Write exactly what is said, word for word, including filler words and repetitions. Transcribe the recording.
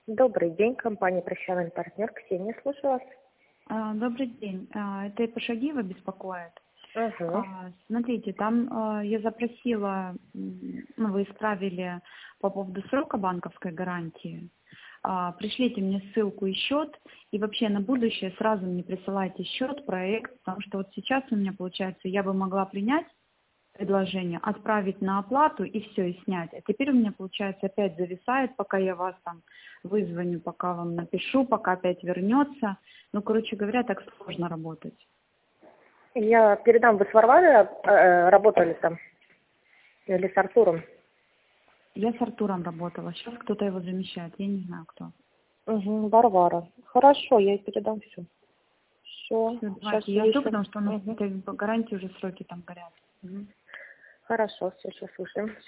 Добрый день, компания «Прощальный партнер». Ксения, слушаю вас. А, Добрый день. А, Это Пашагиева беспокоит. Угу. А, Смотрите, там а, я запросила, м, ну, вы исправили по поводу срока банковской гарантии. А, Пришлите мне ссылку и счет, и вообще на будущее сразу мне присылайте счет, проект, потому что вот сейчас у меня получается, я бы могла принять предложение, отправить на оплату и все, и снять. А теперь у меня, получается, опять зависает, пока я вас там вызвоню, пока вам напишу, пока опять вернется. Ну, короче говоря, так сложно работать. Я передам, вы с Варварой э, работали там? Или с Артуром? Я с Артуром работала, сейчас кто-то его замещает, я не знаю кто. Угу, Варвара. Хорошо, я ей передам все. Все, Все, сейчас давайте, я жду, слышим. потому что у нас Угу. по гарантии уже сроки там горят. Хорошо, все, сейчас слушаем.